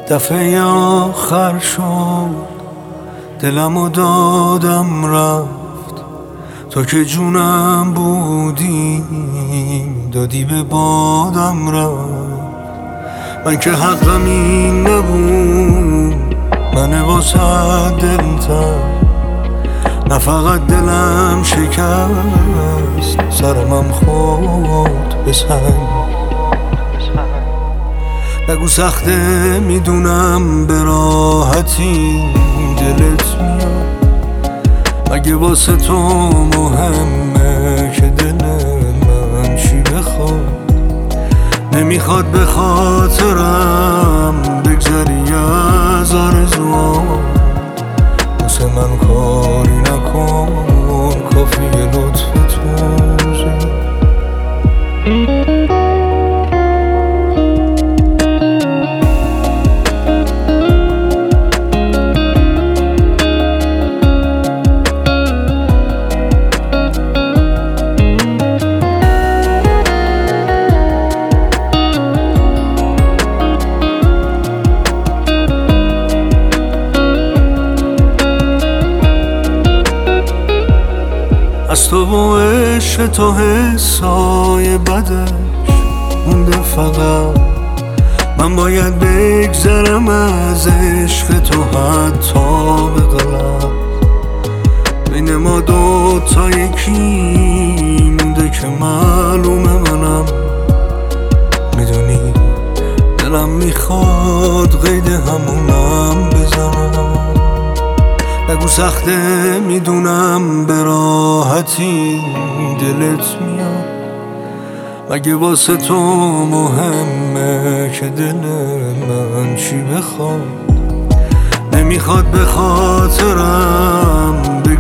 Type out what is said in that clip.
دفعه آخر شد دلمو دادم رفت، تو که جونم بودی دادی به بادم رفت. من که حقم این نبود، من واسه دلتم، نه فقط دلم شکست، سرمم خورد به سنگ. نگو سخته میدونم به راحتی دلت میاد، مگه واسه تو مهمه که دل من چی بخواد؟ نمیخواد به خاطرم بگذری از آرزوام، واسه من کاری نکن، کافیه لطف تو زیاد. از تو و عشق تو حسای بدش مونده فقط، من باید بگذرم از عشق تو حتی به غلط. بین ما دوتا یکی مونده که معلومه، منم میدونی دلم میخواد قید همونم بزنم. نگو سخته میدونم به راحتی دلت میاد، مگه واسه تو مهمه که دل من چی بخواد؟ نمیخواد به خاطرم